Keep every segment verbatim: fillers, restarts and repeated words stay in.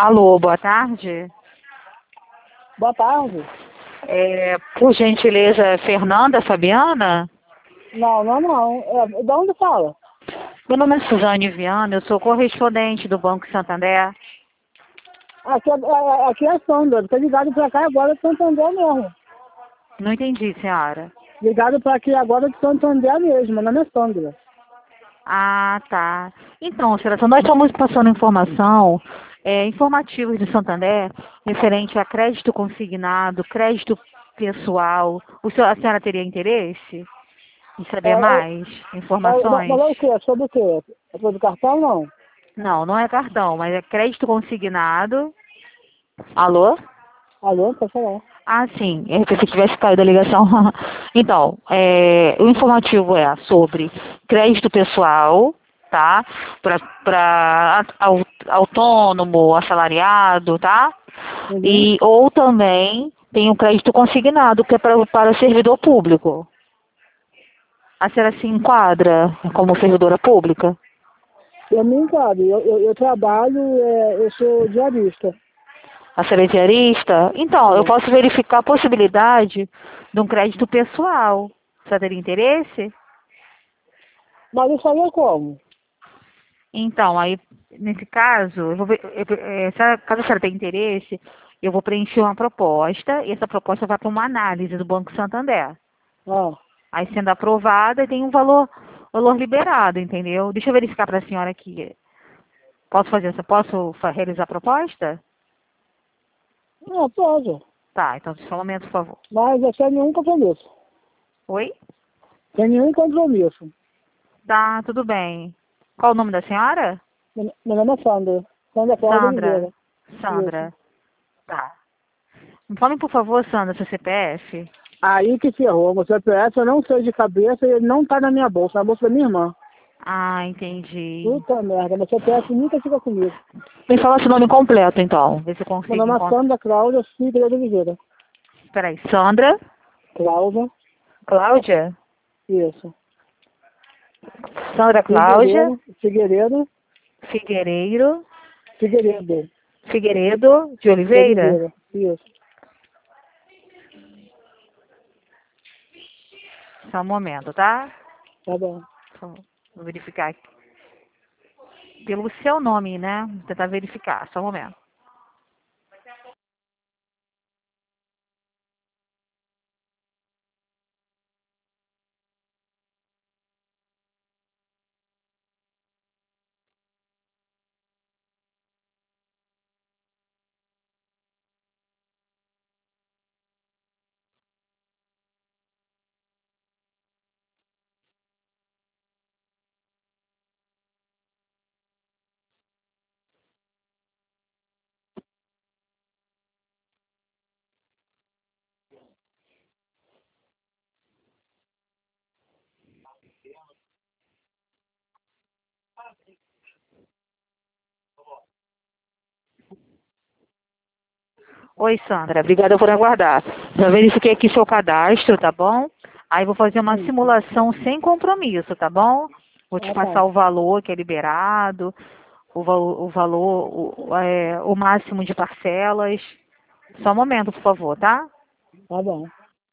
Alô, boa tarde. Boa tarde. É, por gentileza, Fernanda Fabiana? Não, não, não. É, de onde fala? Meu nome é Suzane Viana, eu sou correspondente do Banco Santander. Aqui é, é, aqui é a Sandra. Tô ligado pra cá agora de Santander mesmo. Não entendi, senhora. Ligado pra aqui agora de Santander mesmo. Meu nome é Sandra. Ah, tá. Então, senhora, nós estamos passando informação, é, informativos de Santander, referente a crédito consignado, crédito pessoal. O senhor, a senhora teria interesse em É, saber é, mais é, mas informações? mas é o quê? É sobre o quê? É sobre cartão, não? Não, não é cartão, mas é crédito consignado. Alô? Alô, pode falar. Ah, sim. Eu pensei que tivesse caído a ligação. Então, é, o informativo é sobre crédito pessoal, tá? Para autônomo, assalariado, tá? Uhum. E, ou também tem o crédito consignado, que é pra, para servidor público. A senhora se enquadra como servidora pública? Eu me enquadro. Eu, eu, eu trabalho, é, eu sou diarista. A senhora é diarista? Então, eu É. posso verificar a possibilidade de um crédito pessoal. Você teria interesse? Mas isso aí é como? Então, aí, nesse caso, eu vou ver, eu- eh, se a- caso a senhora tenha interesse, eu vou preencher uma proposta e essa proposta vai para uma análise do Banco Santander. Ah, Aí, sendo aprovada, tem um valor, valor liberado, entendeu? Deixa eu verificar para a senhora aqui. Posso fazer essa? Posso fa- realizar a proposta? não, pode. Tá, então só um momento, por favor. Mas é sem nenhum compromisso. Oi? Sem nenhum compromisso. Tá, tudo bem. Qual o nome da senhora? Meu meu nome é Sandra. Sandra Flávia Sandra. Oliveira. Isso. Sandra. Tá. Me fale, por favor, Sandra, seu C P F. Aí que ferrou. Meu C P F eu não sei de cabeça e ele não tá na minha bolsa, na bolsa da minha irmã. Ah, entendi. Puta merda, meu C P F nunca fica comigo. Me fala seu nome completo, então. Ver se eu Meu consigo nome é encontrar. Sandra Cláudia Figueiredo Oliveira. Peraí, Sandra? Cláudia, Cláudia? isso. Sandra Cláudia? Figueiredo, Figueiredo, Figueiredo? Figueiredo, Figueiredo de de Oliveira? Oliveira, isso. Só um momento, tá? Tá bom. Só vou verificar aqui. Pelo seu nome, né? Vou tentar verificar, só um momento. Oi, Sandra. Obrigada por aguardar. Já verifiquei aqui seu cadastro, tá bom? Aí vou fazer uma Hum. simulação sem compromisso, tá bom? Vou te Ah, passar tá. o valor que é liberado, o, val- o valor, o, é, o máximo de parcelas. Só um momento, por favor, tá? Tá bom.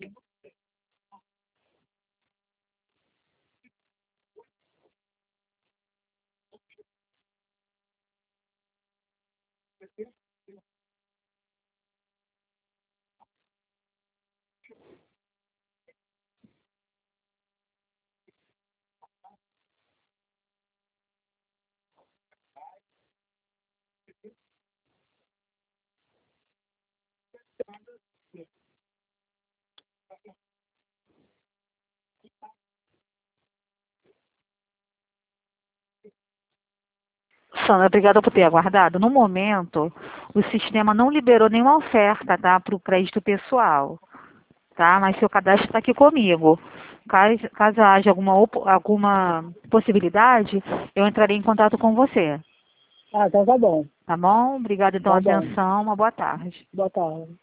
Sandra, obrigada por ter aguardado. No momento, o sistema não liberou nenhuma oferta, tá? Para o crédito pessoal, tá? Mas seu cadastro está aqui comigo. Caso, caso haja alguma, opo- alguma possibilidade, eu entrarei em contato com você. Ah, então tá bom. Tá bom? Obrigada, então, Tá a bom. atenção. Uma boa tarde. Boa tarde.